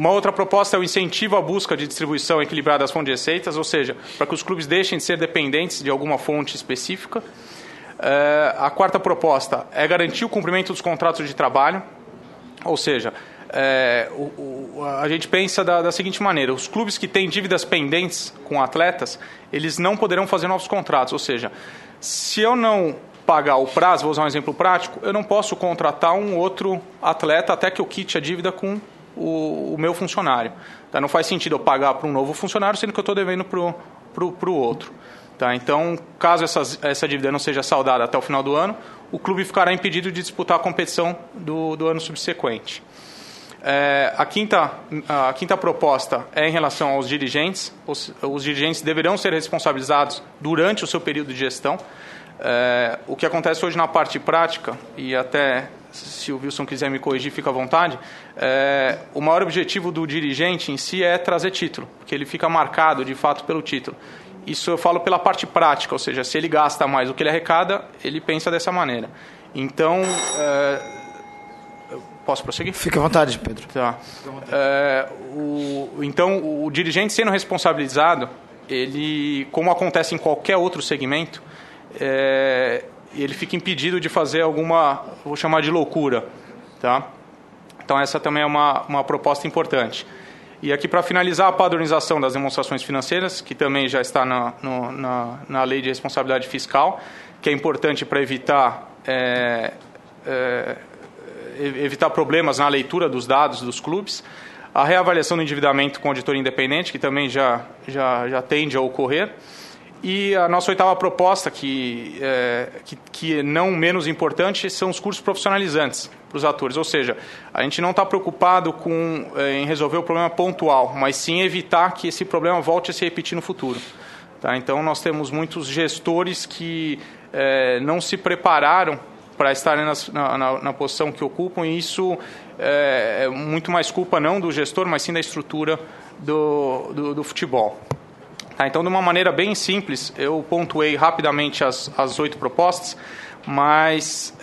Uma outra proposta é o incentivo à busca de distribuição equilibrada das fontes de receitas, ou seja, para que os clubes deixem de ser dependentes de alguma fonte específica. A quarta proposta é garantir o cumprimento dos contratos de trabalho, ou seja, a gente pensa da seguinte maneira: os clubes que têm dívidas pendentes com atletas, eles não poderão fazer novos contratos, ou seja, se eu não pagar o prazo, vou usar um exemplo prático, eu não posso contratar um outro atleta até que eu quite a dívida com o meu funcionário. Tá? Não faz sentido eu pagar para um novo funcionário, sendo que eu estou devendo para o outro. Tá? Então, caso essa dívida não seja saldada até o final do ano, o clube ficará impedido de disputar a competição do ano subsequente. A quinta proposta é em relação aos dirigentes. Os dirigentes deverão ser responsabilizados durante o seu período de gestão. O que acontece hoje na parte prática, e até se o Wilson quiser me corrigir, fica à vontade, o maior objetivo do dirigente em si é trazer título, porque ele fica marcado de fato pelo título. Isso eu falo pela parte prática, ou seja, se ele gasta mais do que ele arrecada, ele pensa dessa maneira. Então, posso prosseguir? Fique à vontade, Pedro. Tá. Então, o dirigente sendo responsabilizado, ele, como acontece em qualquer outro segmento, ele fica impedido de fazer alguma, vou chamar de loucura. Tá? Então, essa também é uma proposta importante. E aqui, para finalizar, a padronização das demonstrações financeiras, que também já está na Lei de Responsabilidade Fiscal, que é importante para evitar problemas na leitura dos dados dos clubes. A reavaliação do endividamento com auditoria independente, que também já tende a ocorrer. E a nossa oitava proposta, que não menos importante, são os cursos profissionalizantes para os atores. Ou seja, a gente não está preocupado em resolver o problema pontual, mas sim evitar que esse problema volte a se repetir no futuro. Tá? Então, nós temos muitos gestores que não se prepararam para estarem na posição que ocupam, e isso é muito mais culpa não do gestor, mas sim da estrutura do futebol. Tá, então, de uma maneira bem simples, eu pontuei rapidamente as 8 propostas, mas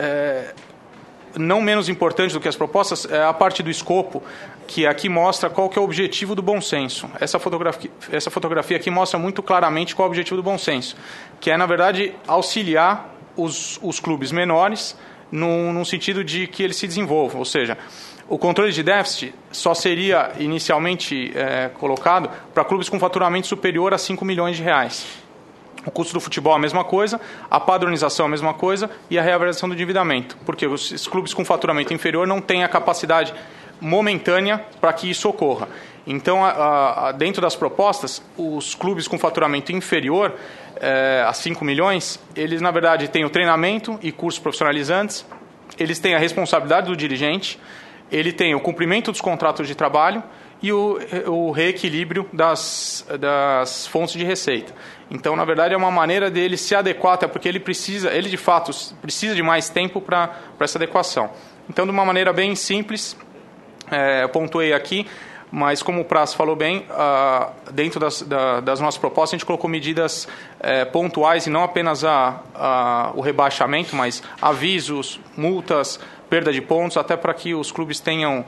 não menos importante do que as propostas é a parte do escopo, que aqui mostra qual que é o objetivo do bom senso. Essa fotografia aqui mostra muito claramente qual é o objetivo do bom senso, que é, na verdade, auxiliar os clubes menores no sentido de que eles se desenvolvam, ou seja, o controle de déficit só seria inicialmente colocado para clubes com faturamento superior a 5 milhões de reais. O custo do futebol é a mesma coisa, a padronização é a mesma coisa e a reavaliação do endividamento, porque os clubes com faturamento inferior não têm a capacidade momentânea para que isso ocorra. Então, dentro das propostas, os clubes com faturamento inferior a 5 milhões, eles, na verdade, têm o treinamento e cursos profissionalizantes, eles têm a responsabilidade do dirigente, ele tem o cumprimento dos contratos de trabalho e o reequilíbrio das fontes de receita. Então, na verdade, é uma maneira dele se adequar, até porque ele de fato precisa de mais tempo para essa adequação. Então, de uma maneira bem simples, eu pontuei aqui, mas como o Praz falou bem, dentro das nossas propostas, a gente colocou medidas pontuais e não apenas o rebaixamento, mas avisos, multas, perda de pontos, até para que os clubes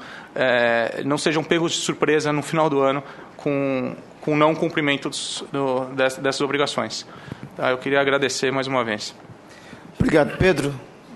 não sejam pegos de surpresa no final do ano com o não cumprimento dessas obrigações. Eu queria agradecer mais uma vez. Obrigado, Pedro.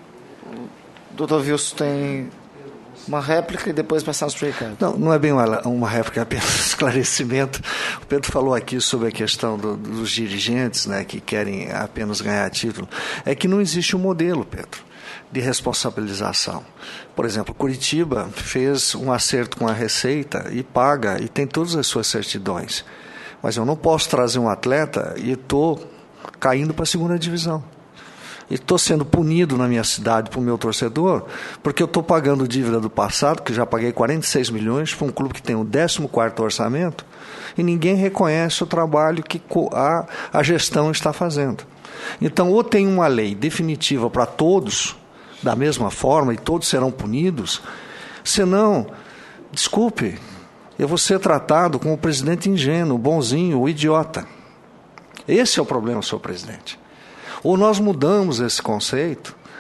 O Dr. Wilson tem uma réplica e depois passamos para o Ricardo. Não é bem uma réplica, é apenas esclarecimento. O Pedro falou aqui sobre a questão dos dirigentes, né, que querem apenas ganhar título. É que não existe um modelo, Pedro, de responsabilização. Por exemplo, Curitiba fez um acerto com a Receita e paga, e tem todas as suas certidões. Mas eu não posso trazer um atleta e estou caindo para a segunda divisão. E estou sendo punido na minha cidade para o meu torcedor, porque eu estou pagando dívida do passado, que já paguei 46 milhões, para um clube que tem o 14º orçamento, e ninguém reconhece o trabalho que a gestão está fazendo. Então, ou tem uma lei definitiva para todos, da mesma forma, e todos serão punidos, senão, desculpe, eu vou ser tratado como o presidente ingênuo, bonzinho, o idiota. Esse é o problema, senhor presidente. Ou nós mudamos esse conceito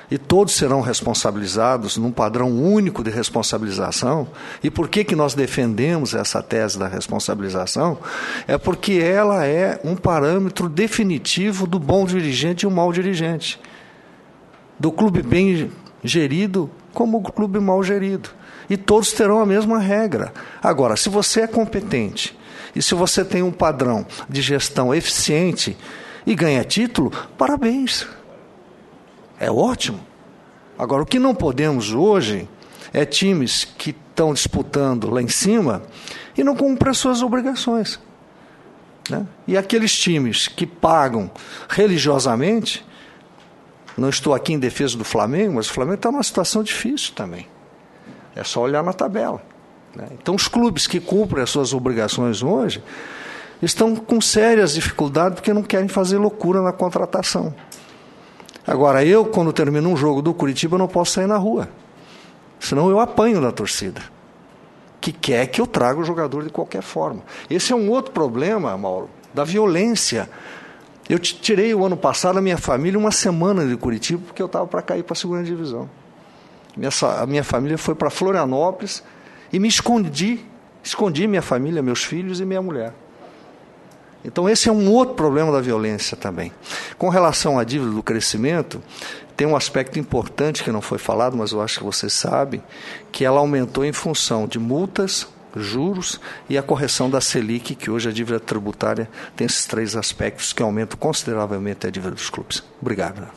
e todos serão responsabilizados num padrão único de responsabilização. E por que nós defendemos essa tese da responsabilização? É porque ela é um parâmetro definitivo do bom dirigente e o mau dirigente, do clube bem gerido como o clube mal gerido. E todos terão a mesma regra. Agora, se você é competente e se você tem um padrão de gestão eficiente e ganha título, parabéns. É ótimo. Agora, o que não podemos hoje é times que estão disputando lá em cima e não cumprem as suas obrigações, né? E aqueles times que pagam religiosamente, não estou aqui em defesa do Flamengo, mas o Flamengo está numa situação difícil também. É só olhar na tabela, né? Então, os clubes que cumprem as suas obrigações hoje estão com sérias dificuldades porque não querem fazer loucura na contratação. Agora, eu, quando termino um jogo do Curitiba, não posso sair na rua. Senão eu apanho da torcida, que quer que eu traga o jogador de qualquer forma. Esse é um outro problema, Mauro, da violência. Eu tirei o ano passado a minha família uma semana de Curitiba porque eu estava para cair para a segunda divisão. A minha família foi para Florianópolis e me escondi minha família, meus filhos e minha mulher. Então, esse é um outro problema da violência também. Com relação à dívida do crescimento, tem um aspecto importante que não foi falado, mas eu acho que vocês sabem, que ela aumentou em função de multas, juros e a correção da Selic, que hoje a dívida tributária tem esses 3 aspectos que aumentam consideravelmente a dívida dos clubes. Obrigado.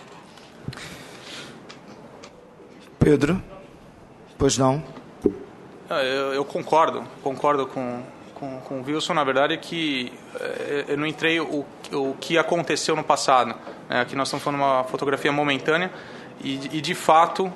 Pedro? Pois não? Eu concordo com o Wilson. Na verdade, é que eu não entrei o que aconteceu no passado. Aqui nós estamos falando de uma fotografia momentânea e de fato,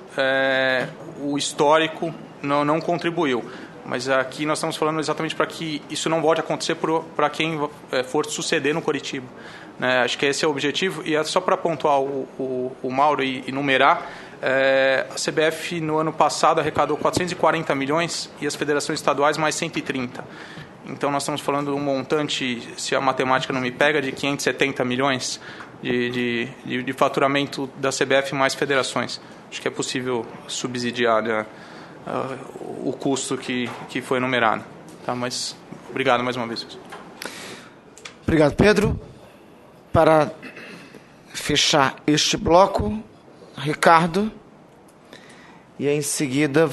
o histórico não contribuiu. Mas aqui nós estamos falando exatamente para que isso não volte a acontecer para quem for suceder no Coritiba. Acho que esse é o objetivo. E é só para pontuar o Mauro e numerar, a CBF no ano passado arrecadou 440 milhões e as federações estaduais mais 130. Então, nós estamos falando de um montante, se a matemática não me pega, de 570 milhões de faturamento da CBF mais federações. Acho que é possível subsidiar o custo que foi enumerado. Tá? Mas, obrigado mais uma vez. Obrigado, Pedro. Para fechar este bloco, Ricardo, e em seguida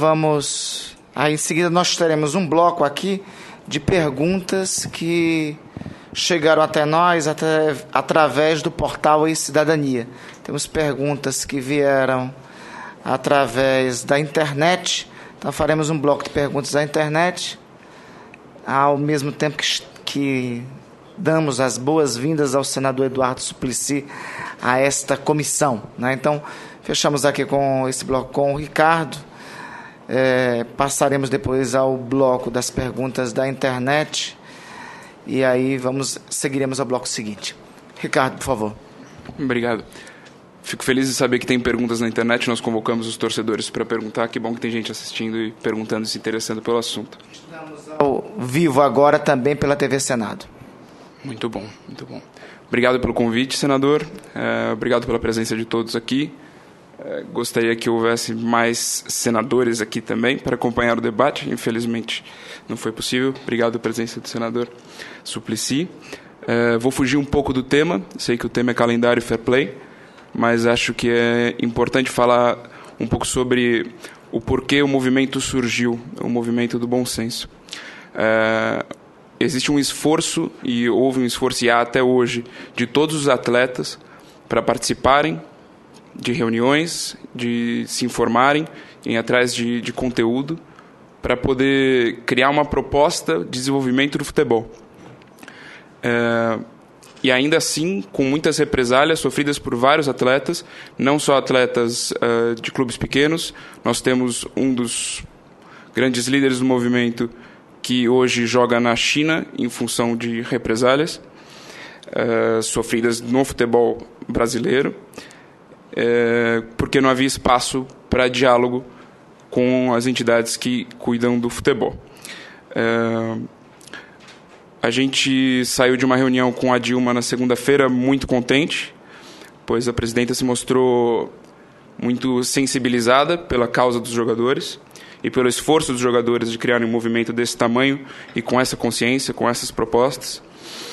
nós teremos um bloco aqui de perguntas que chegaram até nós através do portal e-Cidadania. Temos perguntas que vieram através da internet, então faremos um bloco de perguntas da internet, ao mesmo tempo que damos as boas-vindas ao senador Eduardo Suplicy a esta comissão, né? Então, fechamos aqui com esse bloco com o Ricardo. Passaremos depois ao bloco das perguntas da internet e aí seguiremos ao bloco seguinte. Ricardo, por favor. Obrigado. Fico feliz de saber que tem perguntas na internet. Nós convocamos os torcedores para perguntar. Que bom que tem gente assistindo e perguntando e se interessando pelo assunto. Estamos ao vivo agora também pela TV Senado. Muito bom, muito bom. Obrigado pelo convite, senador. Obrigado pela presença de todos aqui. Gostaria que houvesse mais senadores aqui também para acompanhar o debate. Infelizmente, não foi possível. Obrigado pela presença do senador Suplicy. Vou fugir um pouco do tema. Sei que o tema é calendário e fair play, mas acho que é importante falar um pouco sobre o porquê o movimento surgiu, o movimento do bom senso. Existe um esforço, e houve um esforço, e há até hoje, de todos os atletas para participarem de reuniões, de se informarem, ir atrás de conteúdo, para poder criar uma proposta de desenvolvimento do futebol. E ainda assim, com muitas represálias sofridas por vários atletas, não só atletas de clubes pequenos. Nós temos um dos grandes líderes do movimento que hoje joga na China em função de represálias sofridas no futebol brasileiro, porque não havia espaço para diálogo com as entidades que cuidam do futebol. A gente saiu de uma reunião com a Dilma na segunda-feira muito contente, pois a presidenta se mostrou muito sensibilizada pela causa dos jogadores e pelo esforço dos jogadores de criarem um movimento desse tamanho e com essa consciência, com essas propostas.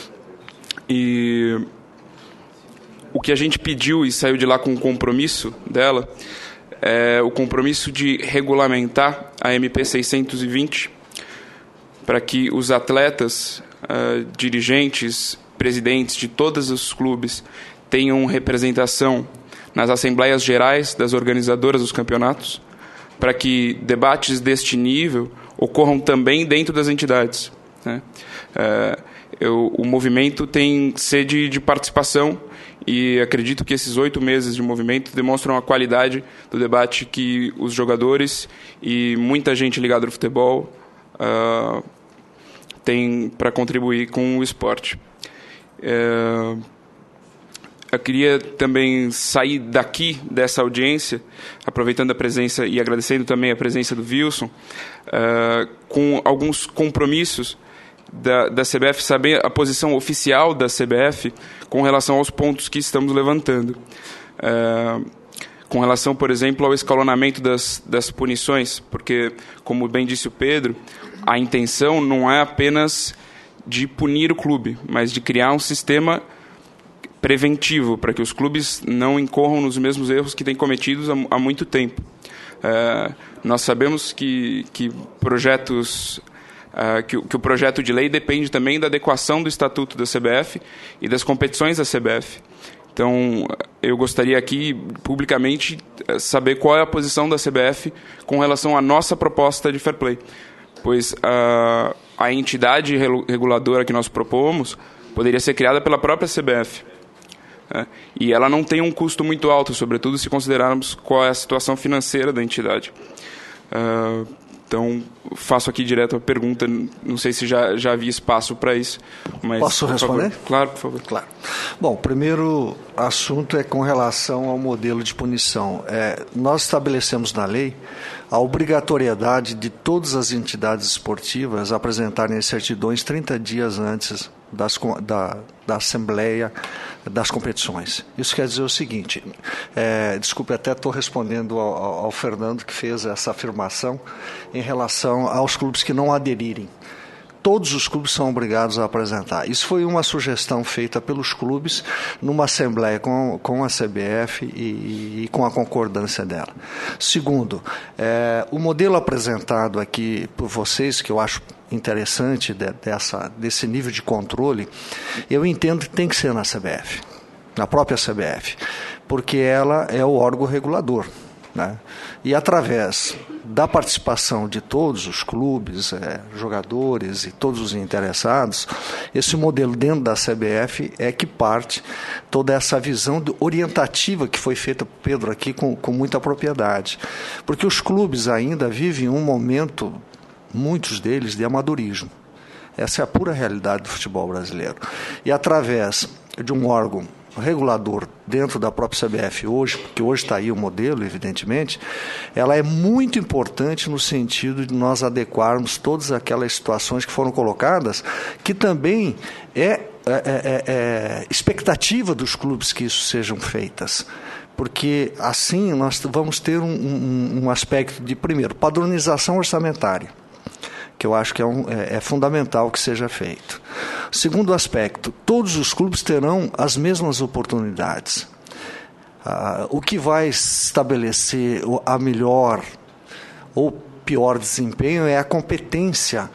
E o que a gente pediu e saiu de lá com um compromisso dela é o compromisso de regulamentar a MP 620 para que os atletas, dirigentes, presidentes de todos os clubes tenham representação nas assembleias gerais das organizadoras dos campeonatos, para que debates deste nível ocorram também dentro das entidades, né? O movimento tem sede de participação e acredito que esses 8 meses de movimento demonstram a qualidade do debate que os jogadores e muita gente ligada ao futebol tem para contribuir com o esporte. Eu queria também sair daqui dessa audiência, aproveitando a presença e agradecendo também a presença do Wilson, com alguns compromissos da CBF, saber a posição oficial da CBF com relação aos pontos que estamos levantando. Com relação, por exemplo, ao escalonamento das punições, porque, como bem disse o Pedro, a intenção não é apenas de punir o clube, mas de criar um sistema preventivo para que os clubes não incorram nos mesmos erros que têm cometidos há muito tempo. Nós sabemos que projetos... que o projeto de lei depende também da adequação do estatuto da CBF e das competições da CBF. Então, eu gostaria aqui, publicamente, saber qual é a posição da CBF com relação à nossa proposta de fair play, pois a entidade reguladora que nós propomos poderia ser criada pela própria CBF. E ela não tem um custo muito alto, sobretudo se considerarmos qual é a situação financeira da entidade. Então, faço aqui direto a pergunta, não sei se já havia espaço para isso. Mas, posso responder? Claro, por favor. Claro. Bom, o primeiro assunto é com relação ao modelo de punição. Nós estabelecemos na lei a obrigatoriedade de todas as entidades esportivas apresentarem as certidões 30 dias antes da Assembleia das competições. Isso quer dizer o seguinte, desculpe, até estou respondendo ao Fernando, que fez essa afirmação em relação aos clubes que não aderirem. Todos os clubes são obrigados a apresentar. Isso foi uma sugestão feita pelos clubes numa assembleia com a CBF e com a concordância dela. Segundo, o modelo apresentado aqui por vocês, que eu acho interessante desse nível de controle, eu entendo que tem que ser na CBF, na própria CBF, porque ela é o órgão regulador, né? E através da participação de todos os clubes, jogadores e todos os interessados, esse modelo dentro da CBF é que parte toda essa visão orientativa que foi feita por Pedro aqui com muita propriedade. Porque os clubes ainda vivem um momento, muitos deles, de amadorismo. Essa é a pura realidade do futebol brasileiro. E através de um órgão regulador dentro da própria CBF hoje, porque hoje está aí o modelo, evidentemente, ela é muito importante no sentido de nós adequarmos todas aquelas situações que foram colocadas, que também é expectativa dos clubes que isso sejam feitas. Porque assim nós vamos ter um aspecto de, primeiro, padronização orçamentária, que eu acho que é fundamental que seja feito. Segundo aspecto, todos os clubes terão as mesmas oportunidades. O que vai estabelecer a melhor ou pior desempenho é a competência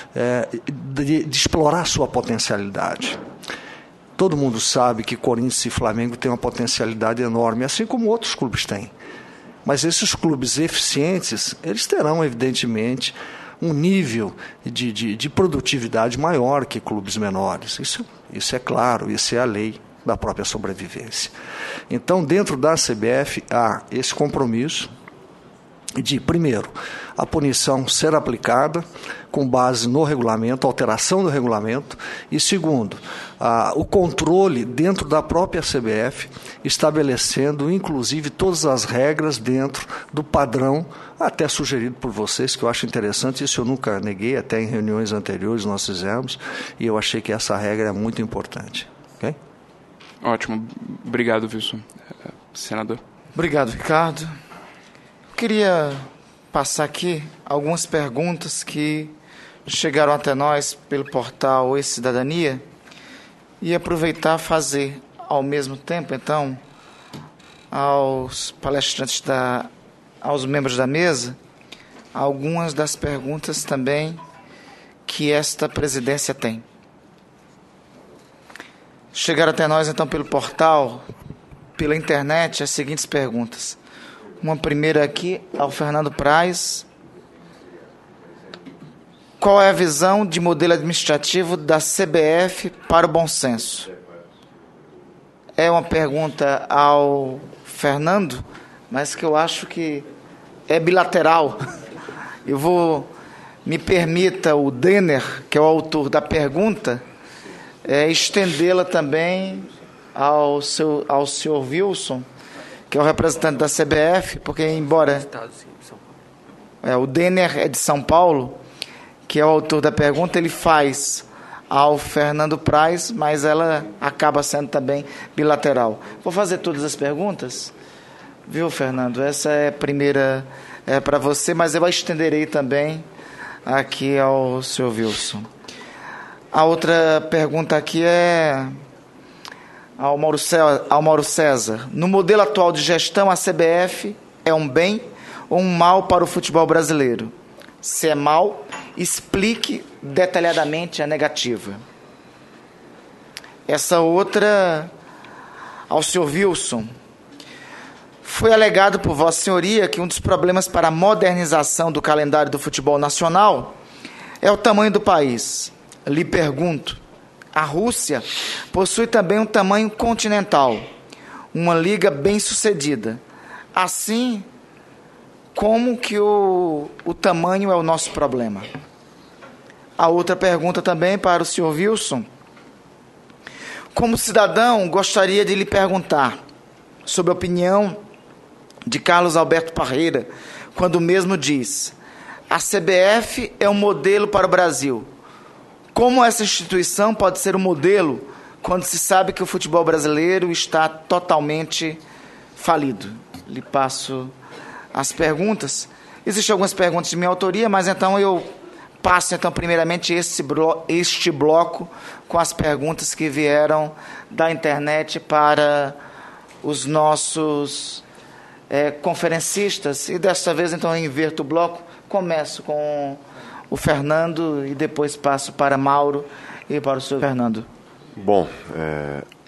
de explorar sua potencialidade. Todo mundo sabe que Corinthians e Flamengo têm uma potencialidade enorme, assim como outros clubes têm. Mas esses clubes eficientes, eles terão, evidentemente, um nível de produtividade maior que clubes menores. Isso é claro, isso é a lei da própria sobrevivência. Então, dentro da CBF, há esse compromisso de, primeiro, a punição ser aplicada com base no regulamento, alteração do regulamento, e segundo, o controle dentro da própria CBF, estabelecendo inclusive todas as regras dentro do padrão, até sugerido por vocês, que eu acho interessante, isso eu nunca neguei, até em reuniões anteriores nós fizemos, e eu achei que essa regra é muito importante. Okay? Ótimo, obrigado, Wilson. Senador. Obrigado, Ricardo. Eu queria passar aqui algumas perguntas que chegaram até nós pelo portal E-Cidadania e aproveitar fazer ao mesmo tempo, então, aos palestrantes, aos membros da mesa, algumas das perguntas também que esta presidência tem. Chegaram até nós, então, pelo portal, pela internet, as seguintes perguntas. Uma primeira aqui ao Fernando Praz. Qual é a visão de modelo administrativo da CBF para o bom senso? É uma pergunta ao Fernando, mas que eu acho que é bilateral. Me permita o Denner, que é o autor da pergunta, estendê-la também ao senhor Wilson, que é o representante da CBF, porque embora o Denner é de São Paulo, que é o autor da pergunta, ele faz ao Fernando Praz, mas ela acaba sendo também bilateral. Vou fazer todas as perguntas, viu, Fernando? Essa é a primeira para você, mas eu a estenderei também aqui ao senhor Wilson. A outra pergunta aqui é ao Mauro César. No modelo atual de gestão, a CBF é um bem ou um mal para o futebol brasileiro? Se é mal, explique detalhadamente a negativa. Essa outra ao senhor Wilson. Foi alegado por Vossa Senhoria que um dos problemas para a modernização do calendário do futebol nacional é o tamanho do país. Lhe pergunto, a Rússia possui também um tamanho continental, uma liga bem-sucedida. Assim, como que o tamanho é o nosso problema? A outra pergunta também para o senhor Wilson. Como cidadão, gostaria de lhe perguntar sobre a opinião de Carlos Alberto Parreira, quando o mesmo diz: a CBF é um modelo para o Brasil. Como essa instituição pode ser um modelo quando se sabe que o futebol brasileiro está totalmente falido? Lhe passo as perguntas. Existem algumas perguntas de minha autoria, mas então eu passo primeiramente este bloco com as perguntas que vieram da internet para os nossos conferencistas. E desta vez, então, eu inverto o bloco. Começo com o Fernando e depois passo para Mauro e para o senhor Fernando. Bom,